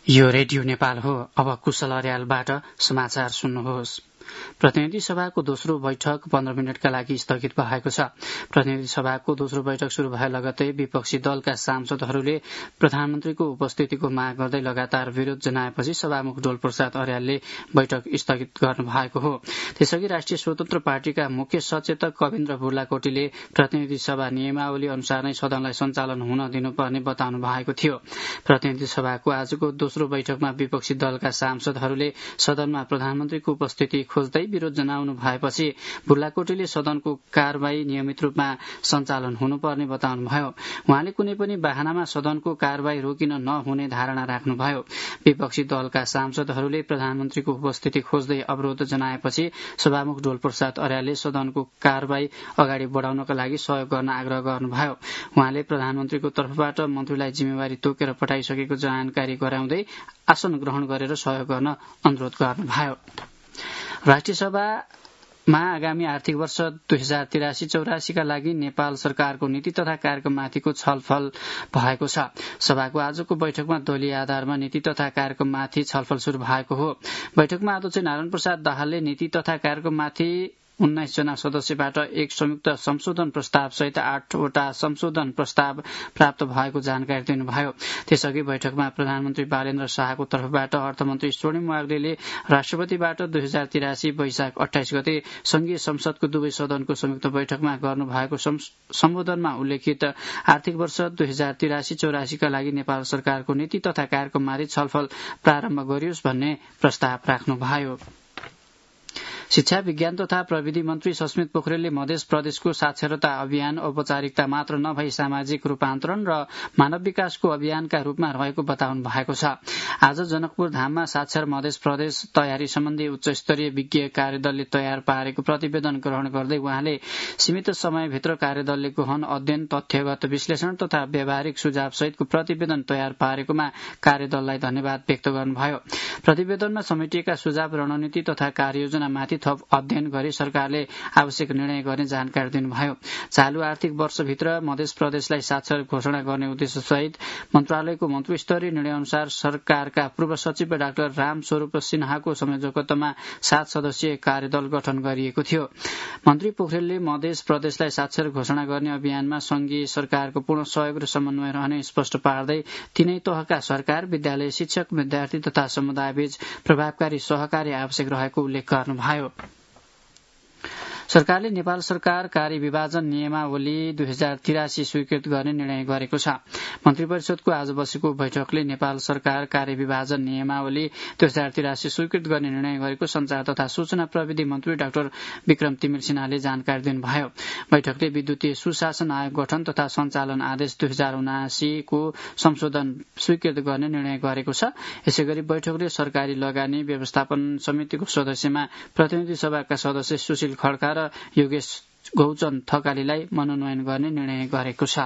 यो रेडियो नेपाल हो। अब कुशल अर्यालबाट समाचार सुन्नुहोस्। प्रतिनिधि सभाको दोस्रो बैठक 15 मिनटका लागि स्थगित भएको छ। प्रतिनिधि सभाको दोस्रो बैठक शुरू भए लगतै विपक्षी दलका सांसदहरूले प्रधानमन्त्रीको उपस्थितिको माग गर्दै लगातार विरोध जनाएपछि सभामुख डोलप्रसाद अर्यालले बैठक स्थगित गर्नु भएको हो। त्यसअघि राष्ट्रिय स्वतन्त्र पार्टीका मुख्य सचेतक कविन्द्र बुर्लाकोटीले प्रतिनिधि सभा नियमावली अनुसार नै सदनलाई सञ्चालन हुन दिनुपर्ने बताउनु भएको थियो। प्रतिनिधि सभाको आजको दोस्रो बैठकमा विपक्षी दलका सांसदहरूले सदनमा प्रधानमन्त्रीको उपस्थिति खोज्दै विरोध जनाउनु भएपछि बुर्लाकोटीले सदनको कारबाही नियमित रूपमा सञ्चालन हुनुपर्ने बताउनुभयो। उहाँले कुनै पनि बहानामा सदनको कारबाही रोकिन नहुने धारणा राख्नुभयो। विपक्षी दलका सांसदहरूले प्रधानमन्त्रीको उपस्थिति खोज्दै अवरोध जनाएपछि सभामुख डोलप्रसाद अर्यालले सदनको कारबाही अगाडि बढाउनका लागि सहयोग गर्न आग्रह गर्नुभयो। उहाँले प्रधानमन्त्रीको तर्फबाट मन्त्रीलाई जिम्मेवारी तोकेर पठाइसकेको जानकारी गराउँदै आसन ग्रहण गरेर सहयोग गर्न अनुरोध गर्नुभयो। राष्ट्रिय सभामा आगामी आर्थिक वर्ष 2083-84 का लागि नेपाल सरकारको नीति तथा कार्यक्रममाथिको छलफल भएको छ। सभाको आजको बैठकमा दलीय आधारमा नीति तथा कार्यक्रममाथि छलफल शुरू भएको हो। बैठकमा अध्यक्ष नारायण प्रसाद दाहालले नीति तथा कार्यक्रममाथि 19 जना सदस्यबाट एक संयुक्त संशोधन प्रस्ताव सहित 8 वटा संशोधन प्रस्ताव प्राप्त भएको जानकारी दिनुभयो। त्यसअघि बैठकमा प्रधानमन्त्री बालेन्द्र शाहको तर्फबाट अर्थमन्त्री स्वर्णिम वाग्लेले राष्ट्रपतिबाट 2083 वैशाख 28 गते संघीय संसदको दुवै सदनको संयुक्त बैठकमा गर्नुभएको सम्बोधनमा उल्लेखित आर्थिक वर्ष 2083-84 का लागि नेपाल सरकारको नीति तथा कार्यक्रममाथि छलफल प्रारम्भ गरियोस् भन्ने प्रस्ताव राख्नुभयो। शिक्षा विज्ञान तथा प्रविधि मन्त्री सस्मित पोखरेलले मध्य प्रदेशको साक्षरता अभियान औपचारिकता मात्र नभई सामाजिक रूपान्तरण र मानव विकासको अभियानका रूपमा रहेको बताउनु भएको छ। आज जनकपुर धाममा साक्षर मध्य प्रदेश तयारी सम्बन्धी उच्च स्तरीय विज्ञ कार्यदलले तयार पारेको प्रतिवेदन ग्रहण गर्दै उहाँले सीमित समयभित्र कार्यदलले गहन अध्ययन, तथ्यगत विश्लेषण तथा व्यावहारिक सुझाव सहितको प्रतिवेदन तयार पारेकोमा कार्यदललाई धन्यवाद व्यक्त गर्नुभयो। प्रतिवेदनमा समेटिएका सुझाव, रणनीति तथा कार्ययोजनामाथि थप अध्ययन गरी सरकारले आवश्यक निर्णय गर्ने जानकारी दिनुभयो। चालू आर्थिक वर्षभित्र मध्य प्रदेशलाई साक्षर घोषणा गर्ने उद्देश्य सहित मन्त्रालयको मन्त्री स्तरीय निर्णय अनुसार सरकारका पूर्व सचिव डाक्टर राम स्वरूप सिन्हाको संयोजकत्वमा 7 सदस्यीय कार्यदल गठन गरिएको थियो। मन्त्री पोखरेलले मध्य प्रदेशलाई साक्षर घोषणा गर्ने अभियानमा संघीय सरकारको पूर्ण सहयोग र समन्वय रहने स्पष्ट पार्दै तीनै तहका सरकार, विद्यालय, शिक्षक, विद्यार्थी तथा समुदायबीच प्रभावकारी सहकार्य आवश्यक रहेको उल्लेख गर्नुभयो। सरकारले नेपाल सरकार कार्यविभाजन नियमावली 2083 स्वीकृत गर्ने निर्णय गरेको छ। मन्त्री परिषदको आज बसेको बैठकले नेपाल सरकार कार्यविभाजन नियमावली 2083 स्वीकृत गर्ने निर्णय गरेको संचार तथा सूचना प्रविधि मन्त्री डाक्टर विक्रम तिमिल सिन्हाले जानकारी दिनुभयो। बैठकले विद्युतीय सुशासन आयोग गठन तथा सञ्चालन आदेश 2079 को संशोधन स्वीकृत गर्ने निर्णय गरेको छ। यसैगरी बैठकले सरकारी लगानी व्यवस्थापन समितिको सदस्यमा प्रतिनिधि सभाका सदस्य सुशील खड्का र योगेश गौचन थकालीलाई मनोनयन गर्ने निर्णय गरेको छ।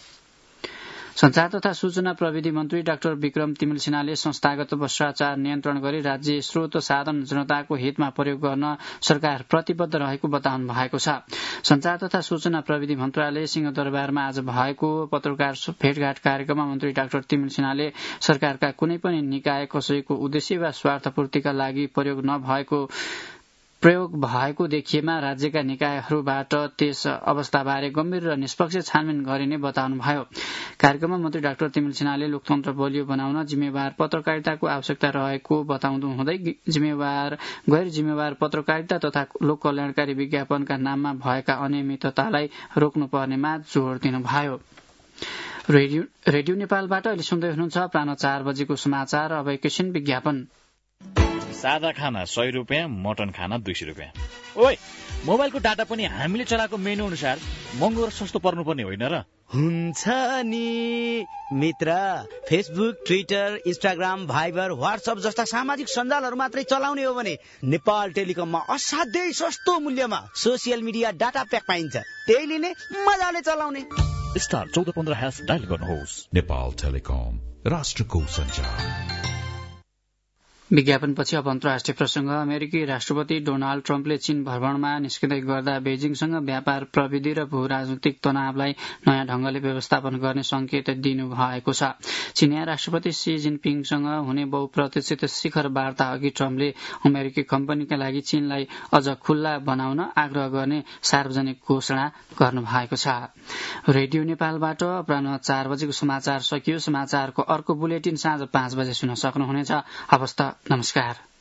संचार तथा सूचना प्रविधि मन्त्री डाक्टर विक्रम तिमिल सिन्हाले संस्थागत भ्रष्टाचार नियन्त्रण गरी राज्य स्रोत साधन जनताको हितमा प्रयोग गर्न सरकार प्रतिबद्ध रहेको बताउनु भएको छ। संचार तथा सूचना प्रविधि मन्त्रालय सिंहदरबारमा आज भएको पत्रकार भेटघाट कार्यक्रममा मन्त्री डाक्टर तिमिल सिन्हाले सरकारका कुनै पनि निकाय कसैको उद्देश्य वा स्वार्थपूर्तिका लागि प्रयोग भएको देखिएमा राज्यका निकायहरूबाट त्यस अवस्थाबारे गम्भीर र निष्पक्ष छानबिन गरिने बताउनुभयो। कार्यक्रममा मन्त्री डाक्टर तिमिल सिन्हाले लोकतन्त्र बलियो बनाउन जिम्मेवार पत्रकारिताको आवश्यकता रहेको बताउँदै हुँदै जिम्मेवार, गैर जिम्मेवार पत्रकारिता तथा लोक कल्याणकारी विज्ञापनका नाममा भएका अनियमिततालाई रोक्नुपर्नेमा जोड़ दिनुभयो। रेडियो नेपालबाट अहिले सुन्दै हुनुहुन्छ अपराह्न 4 बजेको समाचार। अब एकैछिन विज्ञापन। सादा खाना 100 रुपियाँ, मटन खाना 200 रुपियाँ। ओइ, मोबाइलको डाटा पनि हामीले चलाएको मेनु अनुसार महँगो र सस्तो पर्नुपर्ने होइन र? हुन्छ नि मित्र, Facebook, Twitter, Instagram, Viber, WhatsApp जस्ता सामाजिक सञ्जालहरू मात्रै चलाउने हो भने नेपाल टेलिकममा असाध्यै सस्तो मूल्यमा सोसियल मिडिया डाटा प्याक पाइन्छ। त्यही लिने, मजाले चलाउने। स्टार 1415# डायल गर्नुहोस्। नेपाल टेलिकम, राष्ट्रको सञ्चार। विज्ञापनपछि अब अन्तर्राष्ट्रिय प्रसंग। अमेरिकी राष्ट्रपति डोनाल्ड ट्रम्पले चीन भ्रमणमा निस्किँदै गर्दा बेजिङसँग व्यापार प्रविधि र भू राजनीतिक तनावलाई नयाँ ढंगले व्यवस्थापन गर्ने संकेत दिनुभएको छ। चीनिया राष्ट्रपति सी जिनपिङसँग हुने बहुप्रतीक्षित शिखर वार्ता अघि ट्रम्पले अमेरिकी कम्पनीका लागि चीनलाई अझ खुल्ला बनाउन आग्रह गर्ने सार्वजनिक घोषणा गर्नुभएको छ। रेडियो नेपालबाट अपराह्न 4 बजेको समाचार सकियो। समाचारको अर्को बुलेटिन साँझ 5 बजे सुन्न सक्नुहुनेछ। हवस् त, नमस्कार।